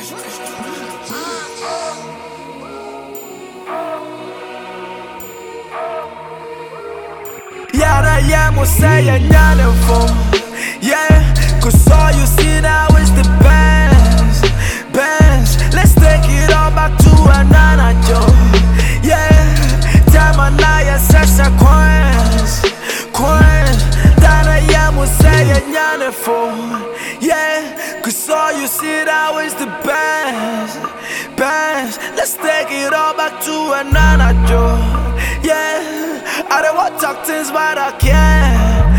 Yeah, mo say a for. Yeah, cause all you see now is the bands. Let's take it all back to another job. Yeah, time and I assess a coins. Dana yeah, mo say a for. Yeah, cause all you see now is the bands. Let's take it all back to another job. Yeah, I don't want to talk things, but I can't.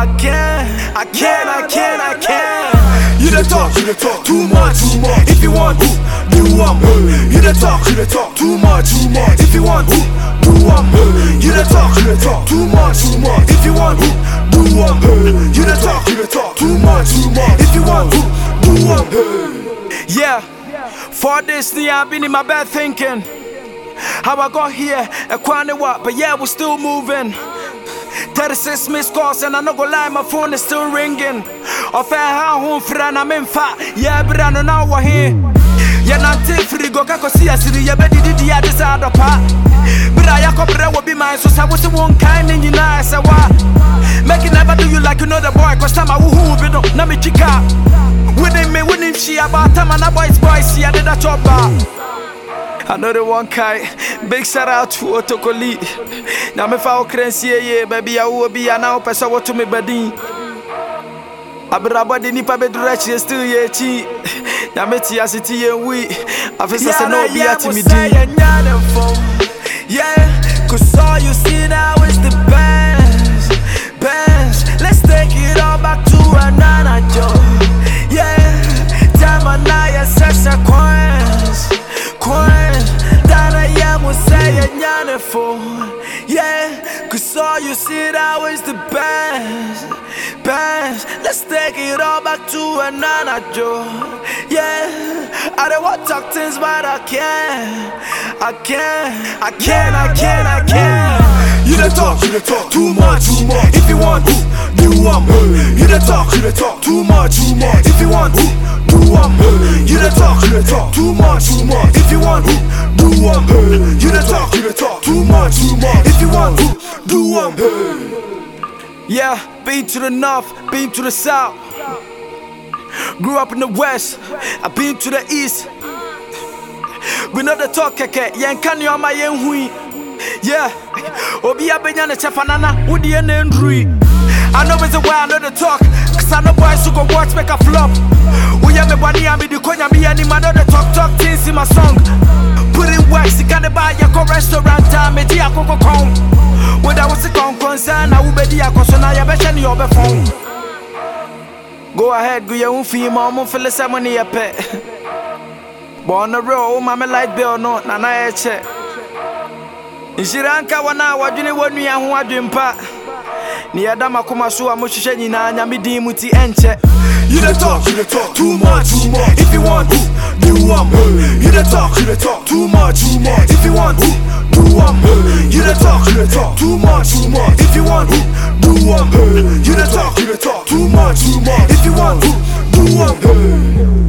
You the talk too much. If you want to, do one. You the talk too much. If you want to, do one. You the talk too much. If you want to, do one. You the talk too much. If you want to, do one. Yeah, for this day I've been in my bed thinking how I got here, a quantity what, but yeah, we're still moving. 36 missed calls and I no go lie, my phone is still ringing. Off a home friend, I'm in fat, yeah, but I don't know what here. Yeah, not take free go, I see a city, yeah, but did the other side of part. But I will be mine, so I was the one kind in your eyes. I make it never do you like you know the boy, cause time I will be no, not me chica. Winning she about time and a boys, see, I did a job. I know the one guy. Big shout out to Otokoli. Now me fa okrensie ye baby I will be now pesa what to me badi. Abrabadi ni pa bedura chi still ye chi. Now me tia city ye we. Afisa say no be at me di. Yeah, cause all you see now is the bands. Let's take it all back to another job. Yeah, time and I assess a coins. Dana yeah, mo say a for. Yeah, cause all you see now is the bands. Let's take it all back to another job. Yeah, I don't want to talk things, but I can't. You the talk too much. If you want to, do one. You the talk too much. If you want to, do one. You the talk too much. If you want to, do one. You the talk too much. If you want to, do one. Yeah, been to the north, been to the south. Grew up in the west, I've been to the east. We know the talk keke, yen kan yo ma yen hui. Yeah, obi abenya ne chefanana, wudi yen ndrui. I know it's a way I know the talk, cause I know boys who go watch make a flop. We me body and me the konya me and I know the talk things in my song. Put in work, see can buy a go restaurant time, me dia go come. When I was a concern, I would be the so now you better your phone. Go ahead, go your own fee, mom, for the ceremony a pet. Born a row, mamma light bill, no, Nana check. In Shiranka, 1 hour, you know what me and who I dream part. Near Damakuma, so I'm mushing Nanya, me demuti enche. You the talk too much. If you want to, do one. You the talk too much. If you want to, do one. You the talk too much. If you want to, do one. You the talk too much. If you want to, do one.